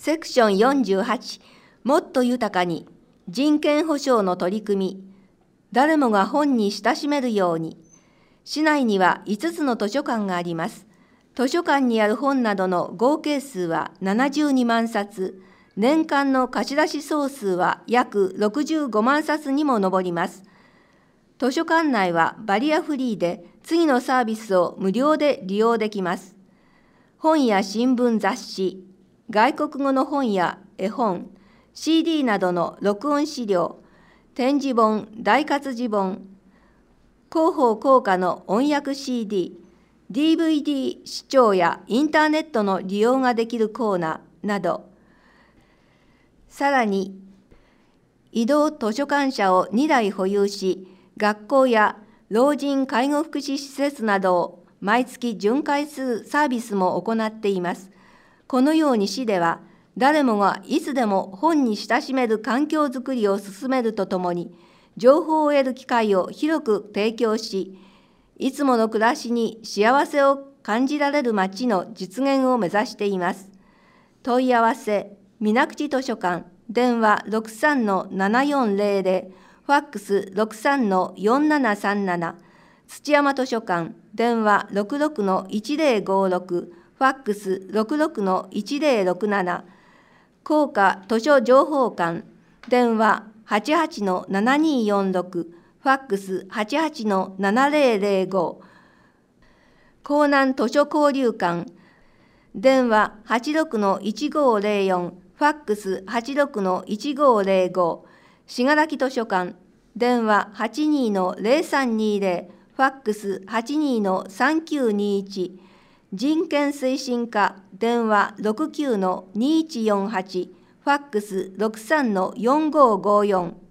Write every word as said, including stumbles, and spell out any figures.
セクションよんじゅうはち、もっと豊かに、人権保障の取り組み、誰もが本に親しめるように。市内にはいつつの図書館があります。図書館にある本などの合計数はななじゅうにまんさつ、年間の貸し出し総数は約ろくじゅうごまんさつにも上ります。図書館内はバリアフリーで次のサービスを無料で利用できます。本や新聞雑誌、外国語の本や絵本、シーディー などの録音資料、展示本、大活字本、広報効果の音訳 シーディー、ディーブイディー 視聴やインターネットの利用ができるコーナーなど、さらに移動図書館車をにだい保有し、学校や老人介護福祉施設などを毎月巡回するサービスも行っています。このように市では、誰もがいつでも本に親しめる環境づくりを進めるとともに、情報を得る機会を広く提供し、いつもの暮らしに幸せを感じられる街の実現を目指しています。問い合わせ、水口図書館、電話 ろくさんのななよんゼロゼロ、ファックス ろくさんのよんななさんなな、土山図書館、電話 ろくろくのいちゼロごろく、ファックス ろくろくのいちゼロろくなな、工科図書情報館、電話 はちはちのななによんろく、ファックス はちはちのななゼロゼロご、江南図書交流館、電話 はちろくのいちごゼロよん、ファックス はちろくのいちごゼロご、信楽図書館、電話 はちにのゼロさんにゼロ、ファックス はちにのさんきゅうにいち、人権推進課、電話 ろくきゅうのにいちよんはち、ファックス ろくさんのよんごごよん。